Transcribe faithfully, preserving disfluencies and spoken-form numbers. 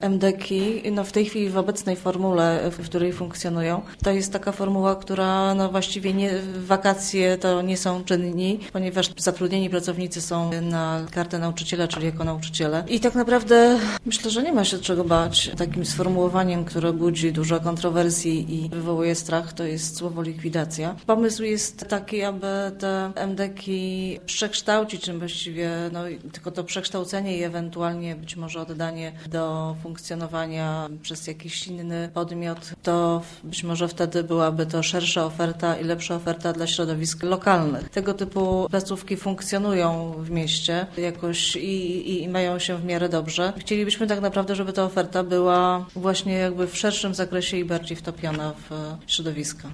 Mdeki, no w tej chwili w obecnej formule, w której funkcjonują, to jest taka formuła, która no właściwie nie, wakacje to nie są czynni, ponieważ zatrudnieni pracownicy są na kartę nauczyciela, czyli jako nauczyciele. I tak naprawdę myślę, że nie ma się czego bać. Takim sformułowaniem, które budzi dużo kontrowersji i wywołuje strach, to jest słowo likwidacja. Pomysł jest taki, aby te Mdeki przekształcić, czym właściwie no, tylko to przekształcenie i ewentualnie być może oddanie do funkcjonowania przez jakiś inny podmiot, to być może wtedy byłaby to szersza oferta i lepsza oferta dla środowisk lokalnych. Tego typu placówki funkcjonują w mieście jakoś i, i, i mają się w miarę dobrze. Chcielibyśmy tak naprawdę, żeby ta oferta była właśnie jakby w szerszym zakresie i bardziej wtopiona w środowisko.